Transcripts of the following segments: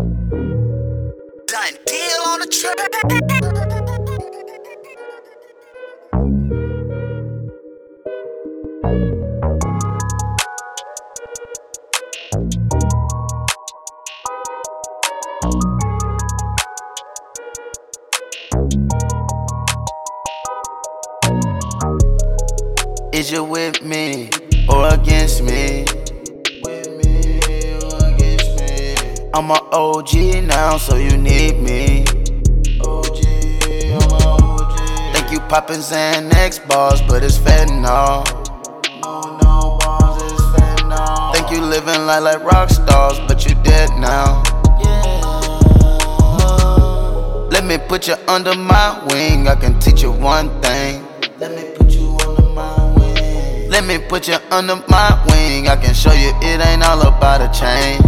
Done deal on the track. Is you with me or against me? I'm a OG now, so you need me. Think you poppin' Xanax bars, but it's fentanyl. Think you living life like rock stars, but you dead now. Let me put you under my wing, I can teach you one thing. Let me put you under my wing. Let me put you under my wing, I can show you it ain't all about a chain.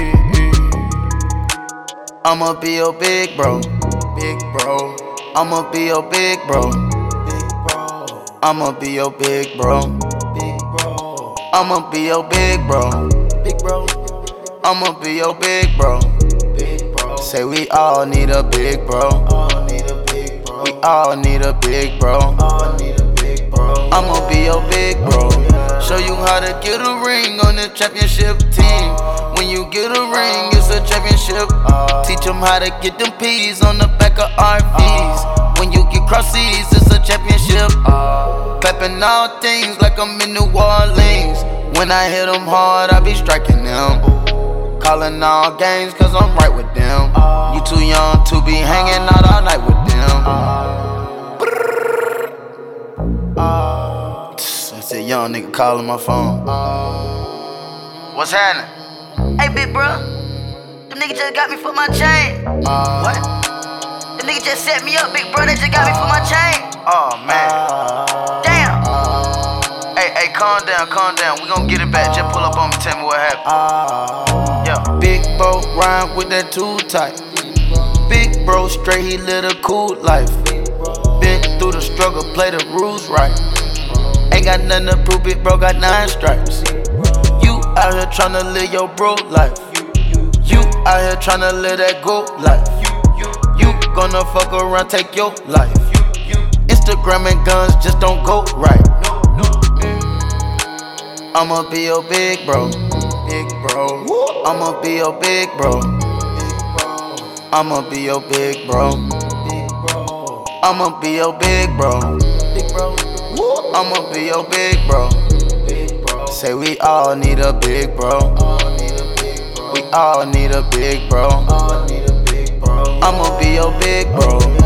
I'ma be your big bro, big bro. I'ma be your big bro, big bro. I'ma be your big bro, big bro. I'ma be your big bro, big bro. I'ma be your big bro, big bro. Say we all need a big bro, all need a big bro. We all need a big bro, all need a big bro. I'ma be your big bro. Show you how to get a ring on the championship team. When you get a ring, it's a championship. Teach them how to get them P's on the back of RVs. When you get crossies, it's a championship. Clapping all things like I'm in New Orleans. When I hit them hard, I be striking them. Calling all games, cause I'm right with them. You too young to be hanging out all night with them. That's a young nigga calling my phone. What's happening? Hey, big bro, them niggas just got me for my chain. What? Them niggas just set me up, big bro, they just got me for my chain. Oh man. Damn. Hey, calm down. We gon' get it back. Just pull up on me, tell me what happened. Yeah. Big bro rhyme with that too tight. Big bro straight, he live a cool life. Been through the struggle, play the rules right. Ain't got nothing to prove, big bro got 9 stripes. You out here tryna live your bro life. You out here tryna live that goat life. You gonna fuck around, take your life. Instagram and guns just don't go right. I'ma be your big bro, big bro. I'ma be your big bro, big bro. I'ma be your big bro, big bro. I'ma be your big bro, big bro. I'ma be your big bro, big bro. Say we all need a big bro, we all need a big bro. I'ma be your big bro.